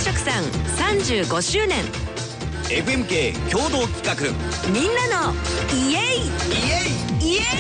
食産35周年 FMK 共同企画、 みんなのイエイイエ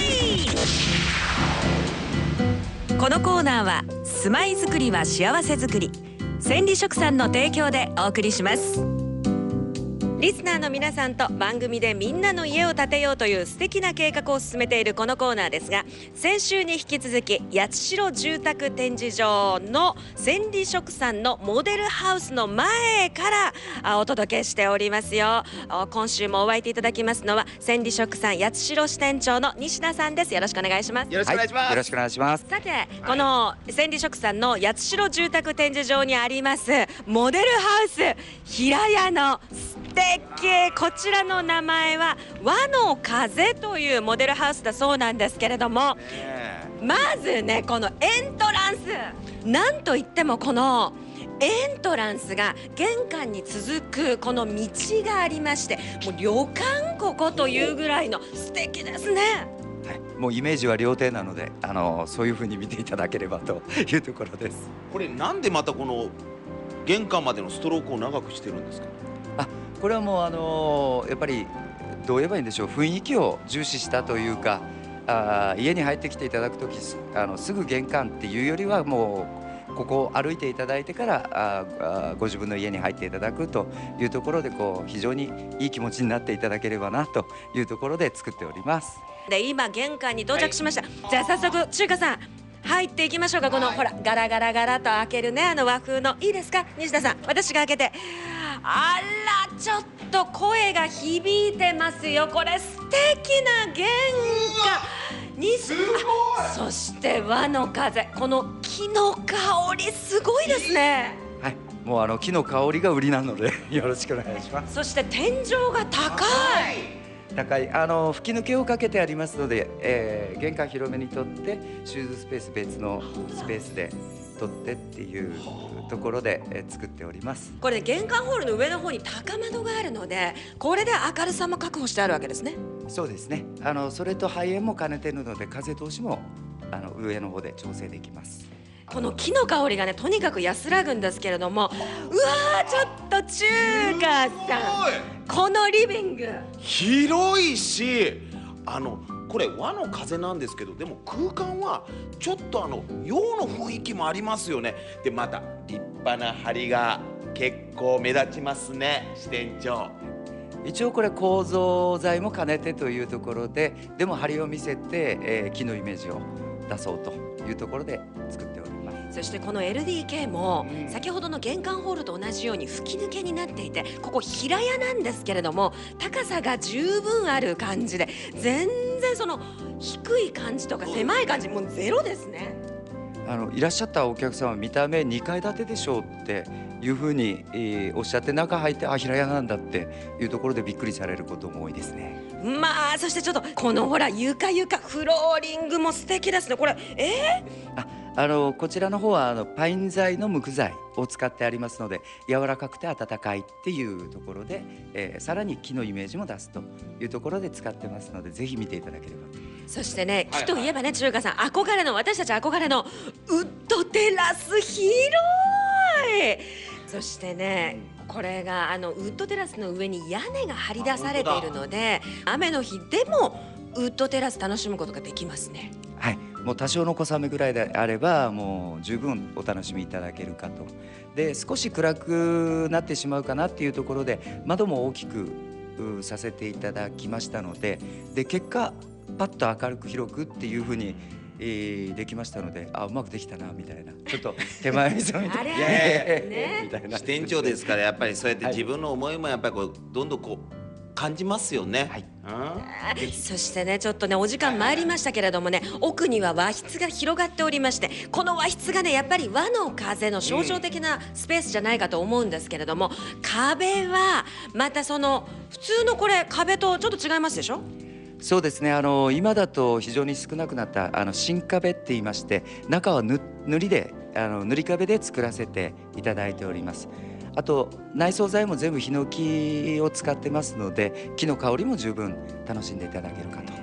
イ。このコーナーは住まいづくりは幸せづくり、千里食産の提供でお送りします。リスナーの皆さんと番組でみんなの家を建てようという素敵な計画を進めているこのコーナーですが、先週に引き続き八代住宅展示場の千里食産のモデルハウスの前からお届けしておりますよ。今週もお相手いただきますのは千里食産八代支店長の西田さんです。よろしくお願いします。 よろしくお願いします、 よろしくお願いします。 さて、この千里食産の八代住宅展示場にありますモデルハウス平屋の素敵、こちらの名前は和の風というモデルハウスだそうなんですけれども、まずね、このエントランス、なんといってもこのエントランスが玄関に続くこの道がありまして、もう旅館ここというぐらいの素敵ですね。 はい、もうイメージは料亭なので、そういう風に見ていただければというところです。 これなんでまたこの玄関までのストロークを長くしてるんですか？ これはもうやっぱりどう言えばいいんでしょう、雰囲気を重視したというか、家に入ってきていただくときすぐ玄関っていうよりは、もうここを歩いていただいてからご自分の家に入っていただくというところで、非常にいい気持ちになっていただければなというところで作っております。 で、今玄関に到着しました、じゃあ早速中華さん入っていきましょうか。このほらガラガラガラと開けるね、和風の、いいですか西田さん、私が開けて、あらちょっと声が響いてますよ。これ素敵な玄関に、そして和の風、この木の香りすごいですね。 はい、もう木の香りが売りなのでよろしくお願いします。 そして天井が高い、 吹き抜けをかけてありますので、玄関広めにとってシューズスペース別のスペースで取ってっていうところで、作っております。 これ、ね、玄関ホールの上の方に高窓があるので、これで明るさも確保してあるわけですね。 そうですね、それと排煙も兼ねているので、風通しも上の方で調整できます。 この木の香りがね、とにかく安らぐんですけれども、うわー、ちょっと中華さん、このリビング広いし、これ和の風なんですけど、でも空間はちょっと洋の雰囲気もありますよね。でまた立派な梁が結構目立ちますね、支店長。 一応これ構造材も兼ねてというところで、でも梁を見せて、木のイメージを出そうというところで作っております。 そしてこの LDK も先ほどの玄関ホールと同じように吹き抜けになっていて、ここ平屋なんですけれども、高さが十分ある感じで、全然その低い感じとか狭い感じもうゼロですね。 いらっしゃったお客さんは見た目2階建てでしょうっていうふうに、おっしゃって、中入って平屋なんだっていうところでびっくりされることも多いですね。 まあ、そしてちょっとこのほら床フローリングも素敵ですね。これこちらの方はパイン材の無垢材を使ってありますので、柔らかくて温かいっていうところで、さらに木のイメージも出すというところで使ってますので、ぜひ見ていただければ。 そしてね、木といえばね、中華さん憧れの、私たち憧れのウッドテラス、広い。そしてね、これがウッドテラスの上に屋根が張り出されているので、雨の日でもウッドテラス楽しむことができますね。 はい、もう多少の小雨ぐらいであればもう十分お楽しみいただけるかと。で、少し暗くなってしまうかなっていうところで窓も大きくさせていただきましたので、結果パッと明るく広くっていうふうにできましたので、うまくできたなみたいな、ちょっと手前味噌みたいなみたいな。 支店長ですから、やっぱりそうやって自分の思いもやっぱりどんどん感じますよね。 はい、 そしてね、ちょっとねお時間参りましたけれどもね、奥には和室が広がっておりまして、この和室がねやっぱり和の風の象徴的なスペースじゃないかと思うんですけれども、壁はまたその普通のこれ壁とちょっと違いますでしょ？ そうですね、今だと非常に少なくなった新壁って言いまして、中は塗り壁で作らせていただいております。あと内装材も全部ヒノキを使ってますので、木の香りも十分楽しんでいただけるかと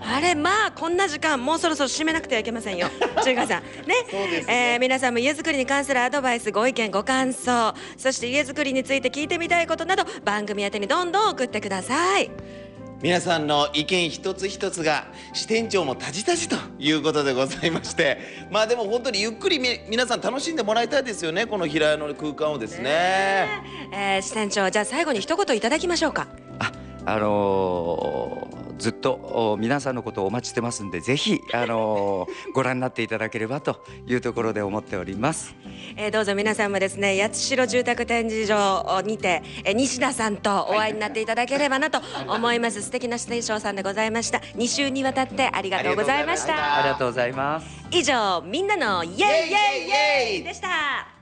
あれまあこんな時間もうそろそろ締めなくてはいけませんよ中華さんね。 そうですね皆さんも家づくりに関するアドバイス、ご意見、ご感想、そして家づくりについて聞いてみたいことなど番組宛てにどんどん送ってください。 皆さんの意見一つ一つが支店長もタジタジということでございまして、まあでも本当にゆっくり皆さん楽しんでもらいたいですよね、この平屋の空間をですね。 支店長、じゃあ最後に一言いただきましょうか。 ずっと皆さんのことをお待ちしてますんで、ぜひご覧になっていただければというところで思っております。 どうぞ皆さんもですね、八代住宅展示場にて西田さんとお会いになっていただければなと思います。素敵な支店長さんでございました。2週にわたってありがとうございました。 ありがとうございます。 以上、みんなのイエイイエイイエイでした。